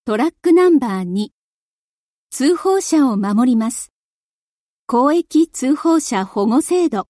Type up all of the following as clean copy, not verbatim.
トラックナンバー2、通報者を守ります。公益通報者保護制度。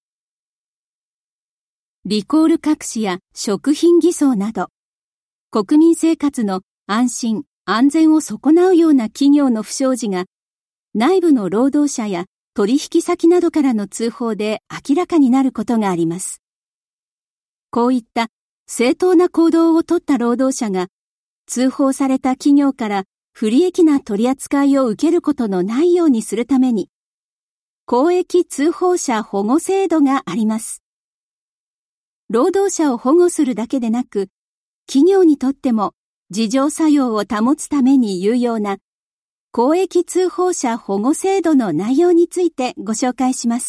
リコール隠しや食品偽装など、国民生活の安心・安全を損なうような企業の不祥事が、内部の労働者や取引先などからの通報で明らかになることがあります。こういった正当な行動をとった労働者が、通報された企業から不利益な取り扱いを受けることのないようにするために、公益通報者保護制度があります。労働者を保護するだけでなく、企業にとっても自浄作用を保つために有用な公益通報者保護制度の内容についてご紹介します。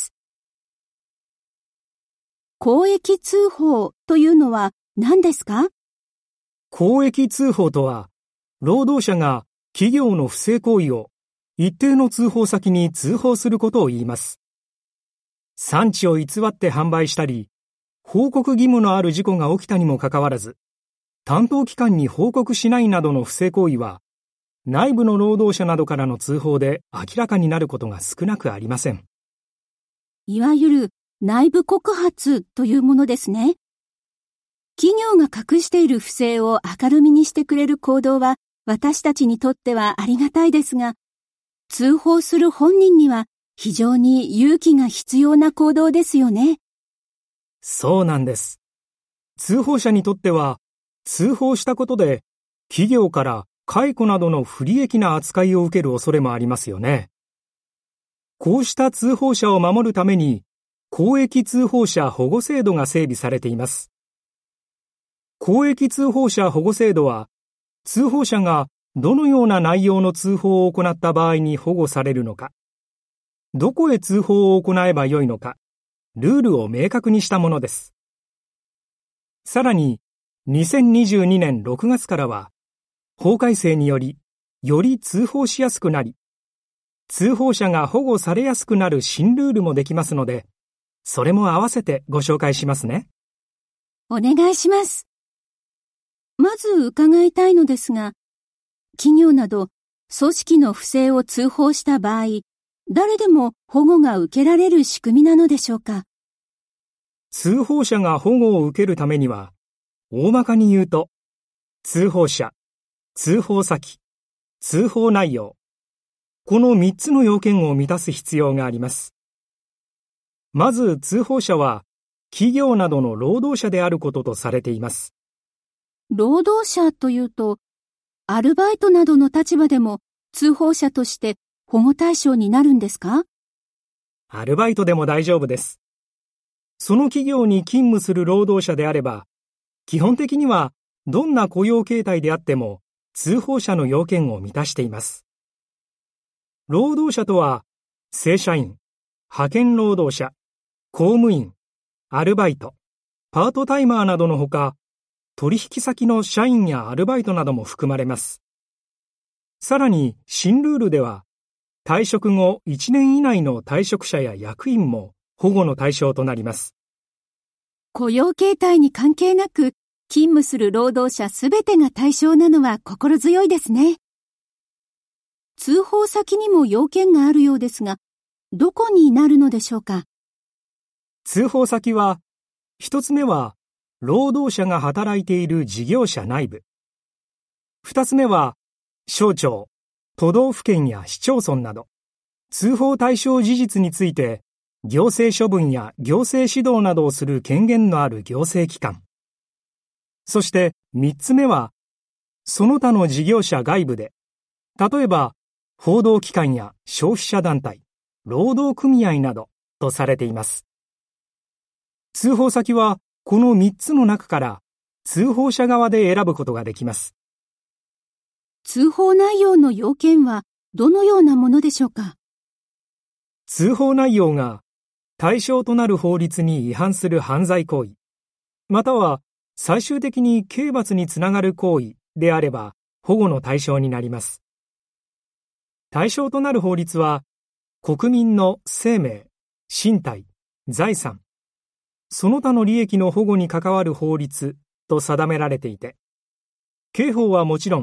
公益通報というのは何ですか？ 公益通報とは、労働者が企業の不正行為を一定の通報先に通報することを言います。産地を偽って販売したり、報告義務のある事故が起きたにもかかわらず、担当機関に報告しないなどの不正行為は、内部の労働者などからの通報で明らかになることが少なくありません。 いわゆる内部告発というものですね。企業が隠している不正を明るみにしてくれる行動は私たちにとってはありがたいですが、通報する本人には非常に勇気が必要な行動ですよね。 そうなんです。通報者にとっては、通報したことで企業から解雇などの不利益な扱いを受ける恐れもありますよね。こうした通報者を守るために、公益通報者保護制度が整備されています。公益通報者保護制度は、通報者がどのような内容の通報を行った場合に保護されるのか、どこへ通報を行えばよいのか、ルールを明確にしたものです。さらに、2022年6月からは、法改正により、より通報しやすくなり、通報者が保護されやすくなる新ルールもできますので、それも合わせてご紹介しますね。 お願いします。まず伺いたいのですが、企業など組織の不正を通報した場合、誰でも保護が受けられる仕組みなのでしょうか？ 通報者が保護を受けるためには、大まかに言うと、通報者、通報先、通報内容、この3つの要件を満たす必要があります。まず通報者は、企業などの労働者であることとされています。 労働者というと、アルバイトなどの立場でも通報者として保護対象になるんですか？ アルバイトでも大丈夫です。その企業に勤務する労働者であれば、基本的にはどんな雇用形態であっても通報者の要件を満たしています。労働者とは、正社員、派遣労働者、公務員、アルバイト、パートタイマーなどのほか、取引先の社員やアルバイトなども含まれます。さらに新ルールでは、退職後1年以内の退職者や役員も保護の対象となります。 雇用形態に関係なく、勤務する労働者すべてが対象なのは心強いですね。通報先にも要件があるようですが、どこになるのでしょうか？ 通報先は、一つ目は、労働者が働いている事業者内部。二つ目は、省庁、都道府県や市町村など、通報対象事実について、行政処分や行政指導などをする権限のある行政機関。そして三つ目は、その他の事業者外部で、例えば、報道機関や消費者団体、労働組合などとされています。通報先は、この3つの中から通報者側で選ぶことができます。 通報内容の要件はどのようなものでしょうか？ 通報内容が対象となる法律に違反する犯罪行為、または最終的に刑罰につながる行為であれば保護の対象になります。対象となる法律は、国民の生命、身体、財産、その他の利益の保護に関わる法律と定められていて、刑法はもちろん、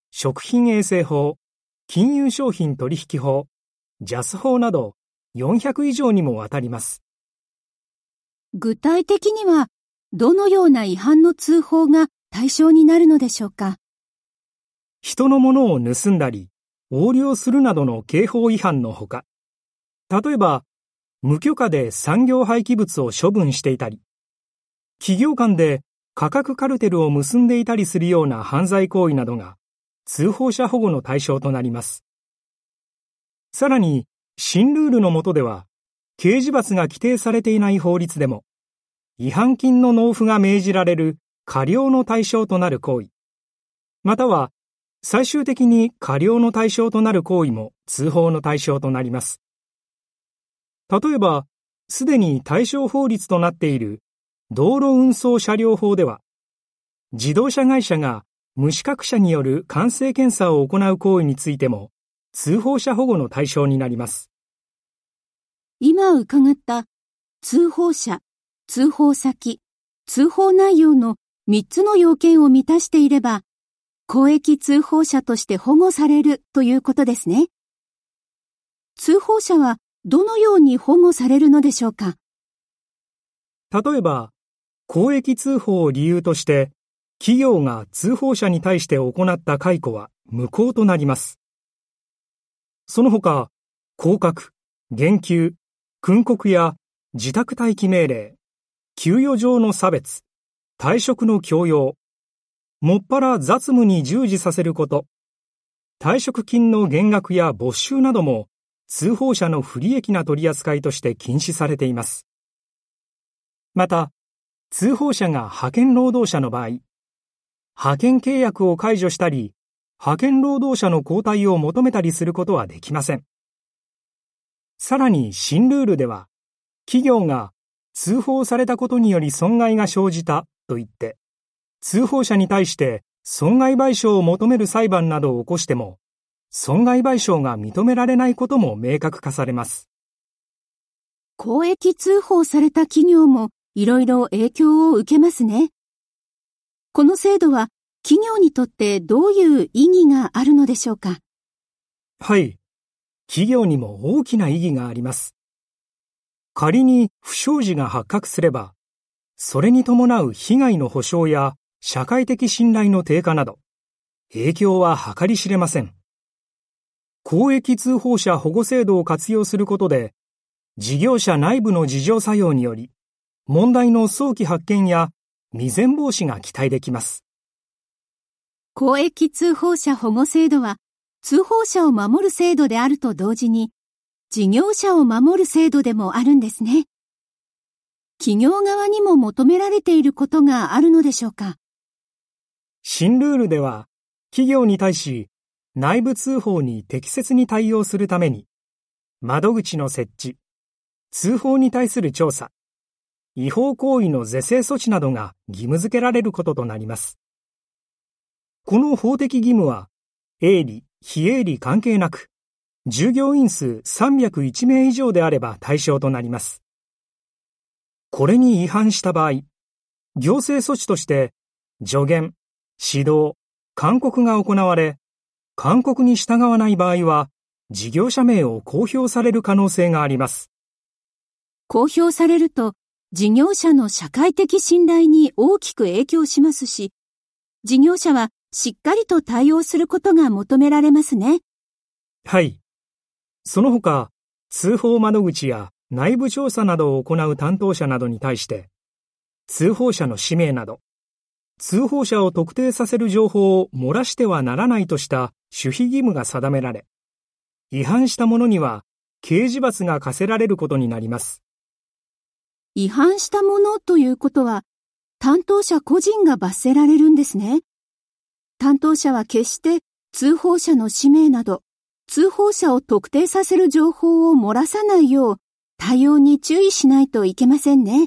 食品衛生法、金融商品取引法、JAS 法など400以上にもわたります。 具体的には、どのような違反の通報が対象になるのでしょうか。 人のものを盗んだり、横領するなどの刑法違反のほか、例えば、無許可で産業廃棄物を処分していたり、企業間で価格カルテルを結んでいたりするような犯罪行為などが通報者保護の対象となります。さらに、新ルールの下では、刑事罰が規定されていない法律でも、違反金の納付が命じられる科料の対象となる行為、または最終的に科料の対象となる行為も通報の対象となります。例えば、すでに対象法律となっている道路運送車両法では、自動車会社が無資格者による完成検査を行う行為についても通報者保護の対象になります。 今伺った通報者、通報先、通報内容の3つの要件を満たしていれば、公益通報者として保護されるということですね。通報者はどのように保護されるのでしょうか。 例えば、公益通報を理由として、企業が通報者に対して行った解雇は無効となります。その他、降格、減給、訓告や自宅待機命令、給与上の差別、退職の強要、もっぱら雑務に従事させること、退職金の減額や没収なども通報者の不利益な取り扱いとして禁止されています。また、通報者が派遣労働者の場合、派遣契約を解除したり、派遣労働者の交代を求めたりすることはできません。さらに新ルールでは、企業が通報されたことにより損害が生じたと言って、通報者に対して損害賠償を求める裁判などを起こしても、損害賠償が認められないことも明確化されます。 公益通報された企業もいろいろ影響を受けますね。この制度は企業にとってどういう意義があるのでしょうか。 はい。企業にも大きな意義があります。仮に不祥事が発覚すれば、それに伴う被害の補償や社会的信頼の低下など、影響は計り知れません。公益通報者保護制度を活用することで、事業者内部の自浄作用により、問題の早期発見や未然防止が期待できます。 公益通報者保護制度は、通報者を守る制度であると同時に、事業者を守る制度でもあるんですね。企業側にも求められていることがあるのでしょうか。 新ルールでは、企業に対し、内部通報に適切に対応するために、窓口の設置、通報に対する調査、違法行為の是正措置などが義務付けられることとなります。この法的義務は、営利、非営利関係なく、従業員数301名以上であれば対象となります。これに違反した場合、行政措置として助言、指導、勧告が行われ、勧告に従わない場合は、事業者名を公表される可能性があります。 公表されると、事業者の社会的信頼に大きく影響しますし、事業者はしっかりと対応することが求められますね。 はい。その他、通報窓口や内部調査などを行う担当者などに対して、通報者の氏名など、通報者を特定させる情報を漏らしてはならないとした守秘義務が定められ、違反した者には刑事罰が課せられることになります。 違反した者ということは、担当者個人が罰せられるんですね。担当者は決して通報者の氏名など、通報者を特定させる情報を漏らさないよう対応に注意しないといけませんね。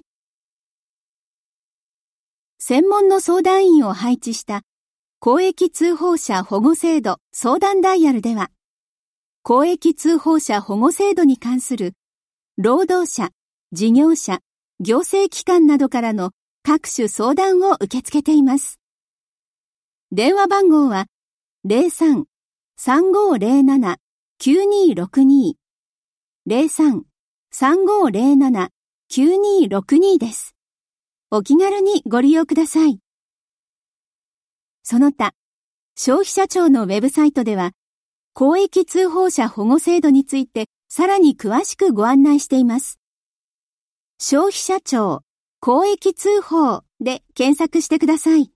専門の相談員を配置した公益通報者保護制度相談ダイヤルでは、公益通報者保護制度に関する労働者、事業者、行政機関などからの各種相談を受け付けています。電話番号は 03-3507-9262 03-3507-9262です。お気軽にご利用ください。その他、消費者庁のウェブサイトでは、公益通報者保護制度についてさらに詳しくご案内しています。消費者庁公益通報で検索してください。